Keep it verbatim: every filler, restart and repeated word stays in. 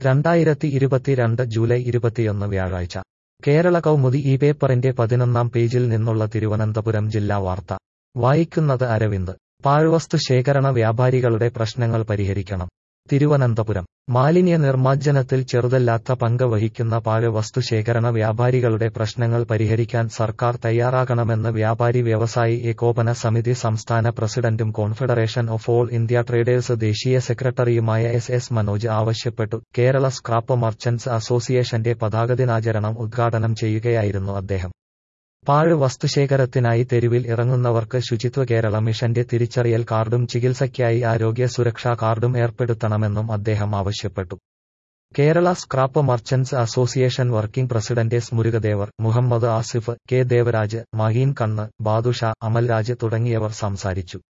രണ്ടായിരത്തി ഇരുപത്തിരണ്ട് ജൂലൈ ഇരുപത്തിയൊന്ന് വ്യാഴാഴ്ച കേരള കൗമുദി ഈ പേപ്പറിന്റെ പതിനൊന്നാം പേജിൽ നിന്നുള്ള തിരുവനന്തപുരം ജില്ലാ വാർത്ത വായിക്കുന്നത് അരവിന്ദ്. പാഴ്വസ്തു ശേഖരണ വ്യാപാരികളുടെ പ്രശ്നങ്ങൾ പരിഹരിക്കണം. തിരുവനന്തപുരം മാലിന്യ നിർമ്മാർജ്ജനത്തിൽ ചെറുതല്ലാത്ത പങ്ക് വഹിക്കുന്ന പാഴ്വസ്തു ശേഖരണ വ്യാപാരികളുടെ പ്രശ്നങ്ങൾ പരിഹരിക്കാൻ സർക്കാർ തയ്യാറാകണമെന്ന് വ്യാപാരി വ്യവസായി ഏകോപന സമിതി സംസ്ഥാന പ്രസിഡന്റും confederation of all India traders ദേശീയ സെക്രട്ടറിയുമായ എസ് എസ് മനോജ് ആവശ്യപ്പെട്ടു. കേരള സ്ക്രാപ്പ് മർച്ചന്റ്സ് അസോസിയേഷന്റെ പതാകദിനാചരണം ഉദ്ഘാടനം ചെയ്യുകയായിരുന്നു അദ്ദേഹം. പാഴ് വസ്തുശേഖരത്തിനായി തെരുവിൽ ഇറങ്ങുന്നവർക്ക് ശുചിത്വ കേരള മിഷന്റെ തിരിച്ചറിയൽ കാർഡും ചികിത്സയ്ക്കായി ആരോഗ്യ സുരക്ഷാ കാർഡും ഏർപ്പെടുത്തണമെന്നും അദ്ദേഹം ആവശ്യപ്പെട്ടു. Kerala scrap merchants association working president S Murugadevar, Muhammad Asif, K Devaraj, Maheen Kannu, Badusha, Amalraj തുടങ്ങിയവർ സംസാരിച്ചു.